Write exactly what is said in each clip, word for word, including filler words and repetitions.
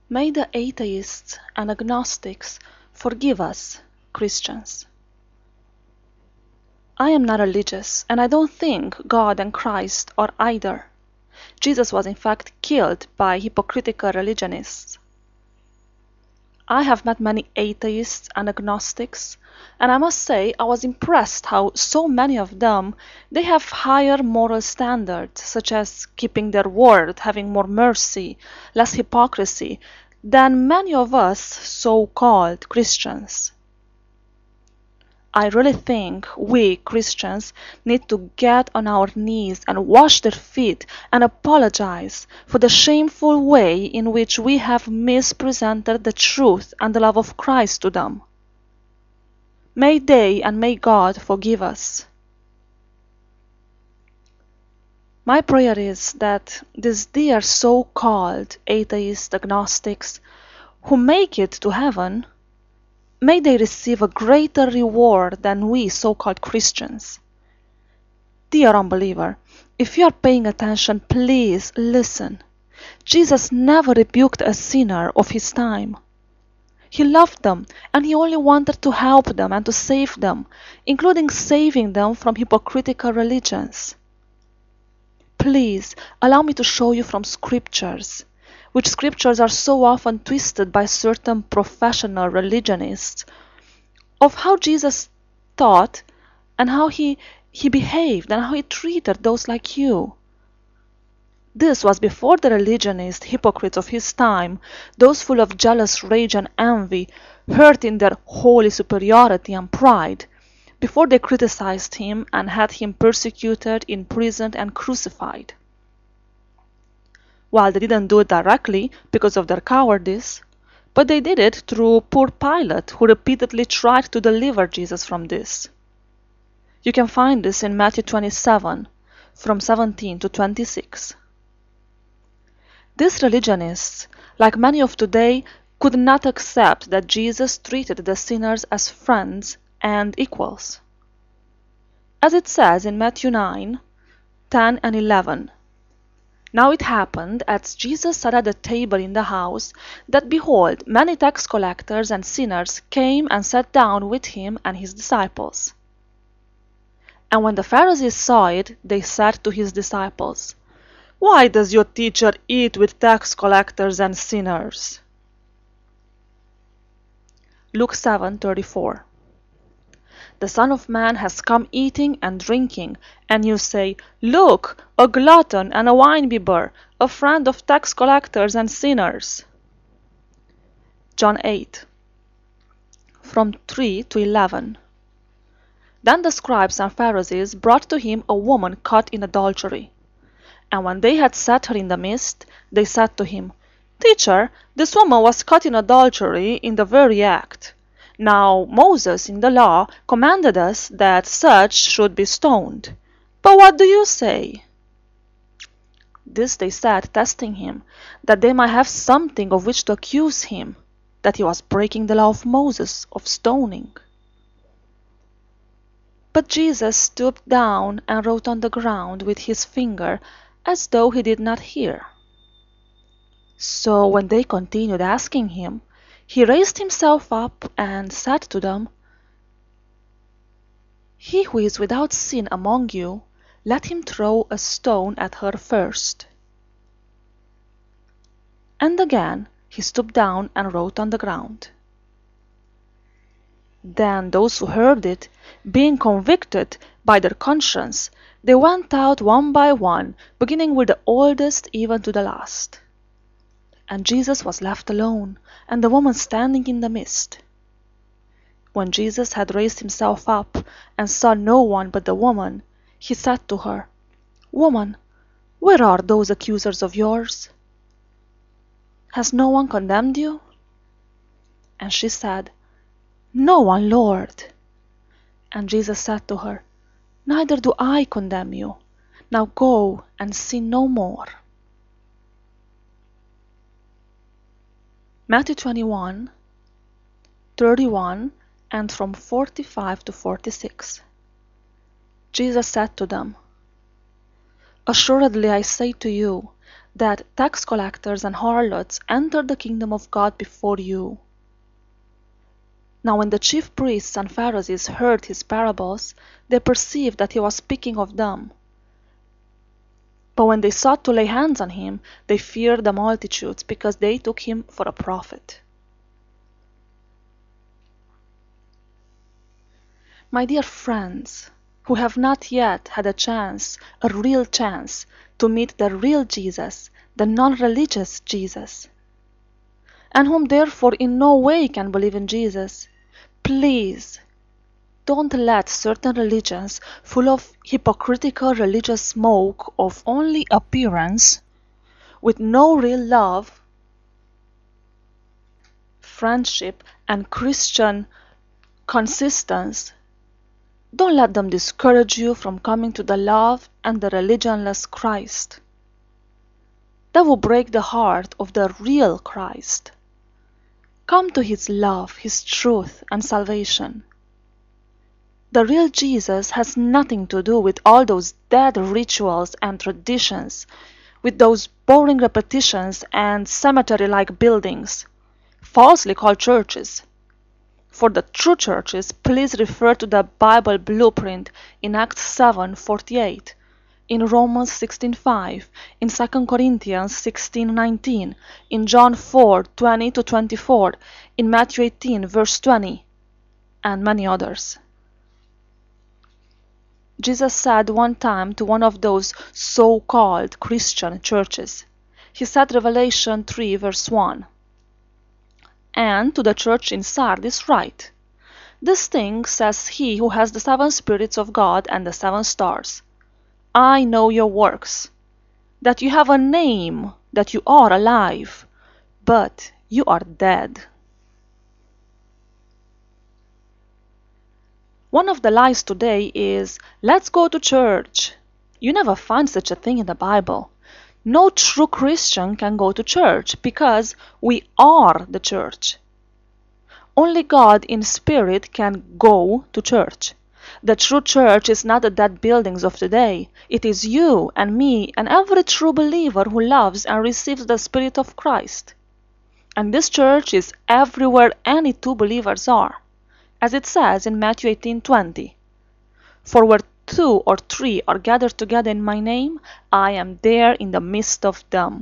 May the atheists and agnostics forgive us, Christians. I am not religious, and I don't think God and Christ are either. Jesus was in fact killed by hypocritical religionists. I have met many atheists and agnostics, and I must say I was impressed how so many of them, they have higher moral standards, such as keeping their word, having more mercy, less hypocrisy, than many of us so-called Christians. I really think we Christians need to get on our knees and wash their feet and apologize for the shameful way in which we have misrepresented the truth and the love of Christ to them. May they and may God forgive us. My prayer is that these dear so-called atheist agnostics who make it to heaven, may they receive a greater reward than we so-called Christians. Dear unbeliever, if you are paying attention, please listen. Jesus never rebuked a sinner of his time. He loved them, and he only wanted to help them and to save them, including saving them from hypocritical religions. Please allow me to show you from scriptures, which scriptures are so often twisted by certain professional religionists, of how Jesus taught and how he, he behaved and how he treated those like you. This was before the religionist hypocrites of his time, those full of jealous rage and envy, hurt in their holy superiority and pride, before they criticized him and had him persecuted, imprisoned, and crucified. Well, they didn't do it directly because of their cowardice, but they did it through poor Pilate, who repeatedly tried to deliver Jesus from this. You can find this in Matthew twenty-seven, from seventeen to twenty-six. These religionists, like many of today, could not accept that Jesus treated the sinners as friends and equals. As it says in Matthew nine, ten and eleven, Now it happened, as Jesus sat at the table in the house, that behold, many tax collectors and sinners came and sat down with him and his disciples. And when the Pharisees saw it, they said to his disciples, Why does your teacher eat with tax collectors and sinners? Luke seven thirty-four. The Son of Man has come eating and drinking, and you say, Look, a glutton and a winebibber, a friend of tax collectors and sinners. John eight, from three to eleven. Then the scribes and Pharisees brought to him a woman caught in adultery. And when they had set her in the midst, they said to him, Teacher, this woman was caught in adultery in the very act. Now Moses in the law commanded us that such should be stoned. But what do you say? This they said, testing him, that they might have something of which to accuse him, that he was breaking the law of Moses of stoning. But Jesus stooped down and wrote on the ground with his finger, as though he did not hear. So when they continued asking him, he raised himself up and said to them, He who is without sin among you, let him throw a stone at her first. And again he stooped down and wrote on the ground. Then those who heard it, being convicted by their conscience, they went out one by one, beginning with the oldest even to the last. And Jesus was left alone, and the woman standing in the midst. When Jesus had raised himself up and saw no one but the woman, he said to her, Woman, where are those accusers of yours? Has no one condemned you? And she said, No one, Lord. And Jesus said to her, Neither do I condemn you. Now go and sin no more. Matthew twenty-one, thirty-one, and from forty-five to forty-six. Jesus said to them, Assuredly I say to you, that tax collectors and harlots enter the kingdom of God before you. Now when the chief priests and Pharisees heard his parables, they perceived that he was speaking of them. But when they sought to lay hands on him, they feared the multitudes, because they took him for a prophet. My dear friends, who have not yet had a chance, a real chance, to meet the real Jesus, the non-religious Jesus, and whom therefore in no way can believe in Jesus, please don't let certain religions, full of hypocritical religious smoke of only appearance, with no real love, friendship, and Christian consistence, don't let them discourage you from coming to the love and the religionless Christ. That will break the heart of the real Christ. Come to his love, his truth, and salvation. The real Jesus has nothing to do with all those dead rituals and traditions, with those boring repetitions and cemetery-like buildings, falsely called churches. For the true churches, please refer to the Bible blueprint in Acts seven forty-eight, in Romans sixteen five, in Second Corinthians sixteen nineteen, in John four twenty to twenty-four, in Matthew eighteen verse twenty, and many others. Jesus said one time to one of those so-called Christian churches, he said Revelation three verse one, and to the church in Sardis write, "This thing says he who has the seven spirits of God and the seven stars. I know your works, that you have a name, that you are alive, but you are dead." One of the lies today is, let's go to church. You never find such a thing in the Bible. No true Christian can go to church, because we are the church. Only God in spirit can go to church. The true church is not the dead buildings of today. It is you and me and every true believer who loves and receives the Spirit of Christ. And this church is everywhere any two believers are, as it says in Matthew eighteen twenty. For where two or three are gathered together in my name, I am there in the midst of them.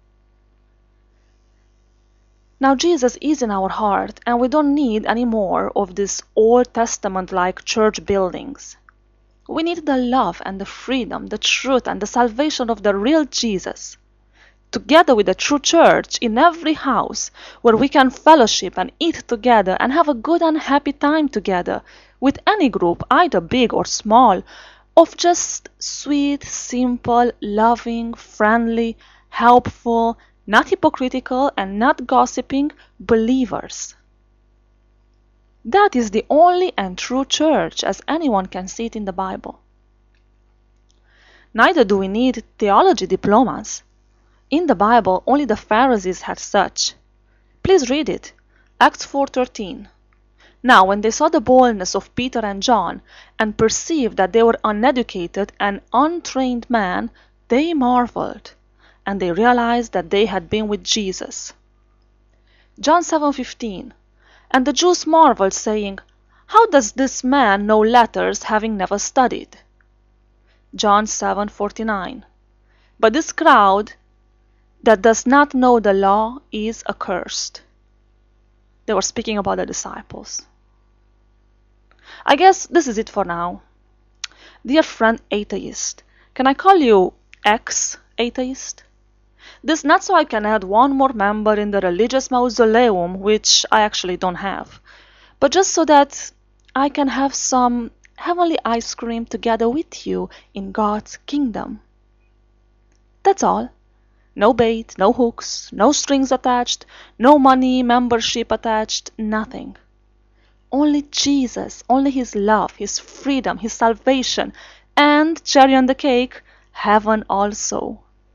Now Jesus is in our heart, and we don't need any more of these Old Testament-like church buildings. We need the love and the freedom, the truth and the salvation of the real Jesus, together with the true church in every house, where we can fellowship and eat together and have a good and happy time together, with any group, either big or small, of just sweet, simple, loving, friendly, helpful, not hypocritical and not gossiping believers. That is the only and true church as anyone can see it in the Bible. Neither do we need theology diplomas. In the Bible, only the Pharisees had such. Please read it, Acts four thirteen. Now when they saw the boldness of Peter and John, and perceived that they were uneducated and untrained men, they marveled, and they realized that they had been with Jesus. John seven fifteen. And the Jews marveled, saying, How does this man know letters, having never studied? John seven forty-nine. But this crowd that does not know the law is accursed. They were speaking about the disciples. I guess this is it for now. Dear friend atheist, can I call you ex-atheist? This not so I can add one more member in the religious mausoleum, which I actually don't have, but just so that I can have some heavenly ice cream together with you in God's kingdom. That's all. No bait, no hooks, no strings attached, no money, membership attached, nothing. Only Jesus, only His love, His freedom, His salvation, and, cherry on the cake, heaven also.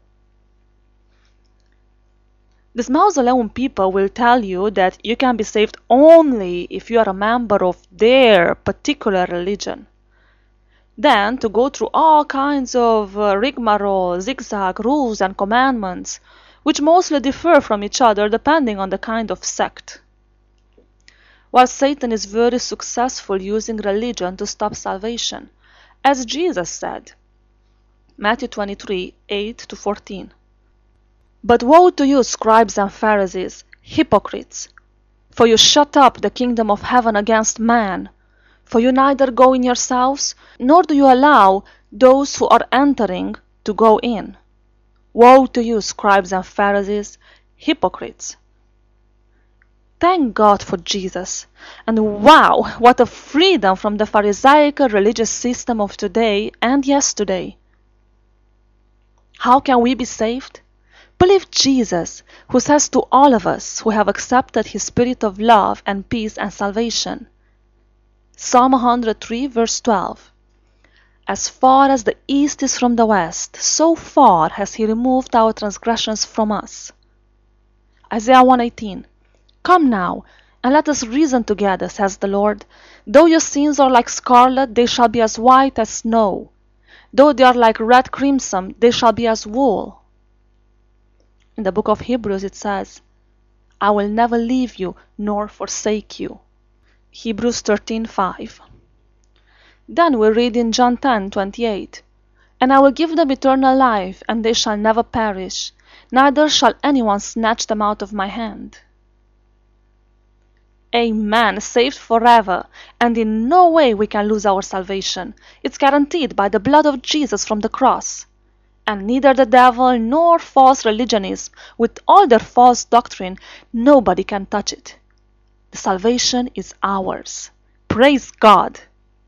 These mausoleum people will tell you that you can be saved only if you are a member of their particular religion. Then to go through all kinds of uh, rigmarole, zigzag, rules and commandments, which mostly differ from each other depending on the kind of sect. While Satan is very successful using religion to stop salvation, as Jesus said, Matthew twenty-three, eight to fourteen. But woe to you, scribes and Pharisees, hypocrites! For you shut up the kingdom of heaven against man. For you neither go in yourselves, nor do you allow those who are entering to go in. Woe to you, scribes and Pharisees, hypocrites! Thank God for Jesus. And wow, what a freedom from the Pharisaical religious system of today and yesterday. How can we be saved? Believe Jesus, who says to all of us who have accepted his spirit of love and peace and salvation. Psalm one hundred three, verse twelve. As far as the east is from the west, so far has he removed our transgressions from us. Isaiah one eighteen. Come now, and let us reason together, says the Lord. Though your sins are like scarlet, they shall be as white as snow. Though they are like red crimson, they shall be as wool. In the book of Hebrews it says, I will never leave you nor forsake you. Hebrews thirteen five. Then we read in John ten twenty-eight, And I will give them eternal life, and they shall never perish, neither shall anyone snatch them out of my hand. Amen, saved forever, and in no way we can lose our salvation. It's guaranteed by the blood of Jesus from the cross. And neither the devil nor false religionism, with all their false doctrine, nobody can touch it. The salvation is ours. Praise God!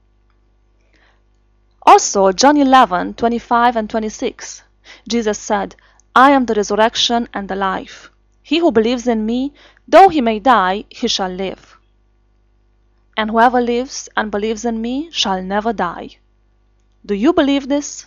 Also, John eleven twenty-five and twenty-six, Jesus said, I am the resurrection and the life. He who believes in me, though he may die, he shall live. And whoever lives and believes in me shall never die. Do you believe this?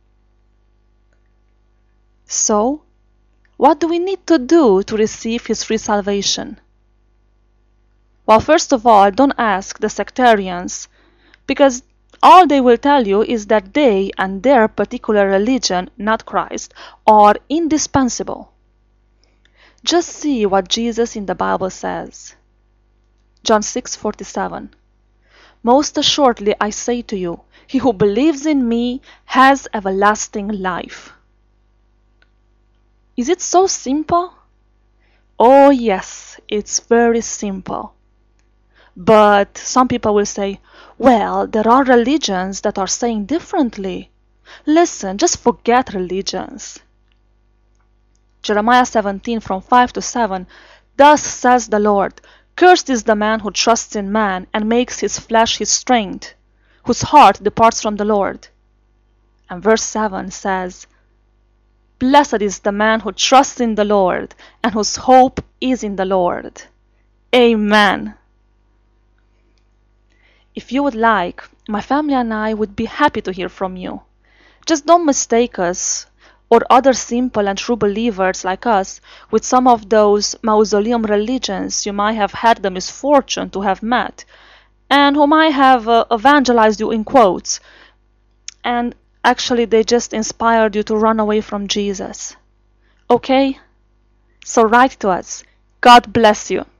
So, what do we need to do to receive his free salvation? Well, first of all, don't ask the sectarians, because all they will tell you is that they and their particular religion, not Christ, are indispensable. Just see what Jesus in the Bible says. John six forty-seven. Most assuredly I say to you, he who believes in me has everlasting life. Is it so simple? Oh yes, it's very simple. But some people will say, well, there are religions that are saying differently. Listen, just forget religions. Jeremiah seventeen from five to seven, Thus says the Lord, Cursed is the man who trusts in man and makes his flesh his strength, whose heart departs from the Lord. And verse seven says, Blessed is the man who trusts in the Lord and whose hope is in the Lord. Amen. If you would like, my family and I would be happy to hear from you. Just don't mistake us or other simple and true believers like us with some of those mausoleum religions you might have had the misfortune to have met and who might have uh, evangelized you in quotes, and actually they just inspired you to run away from Jesus. Okay? So write to us. God bless you.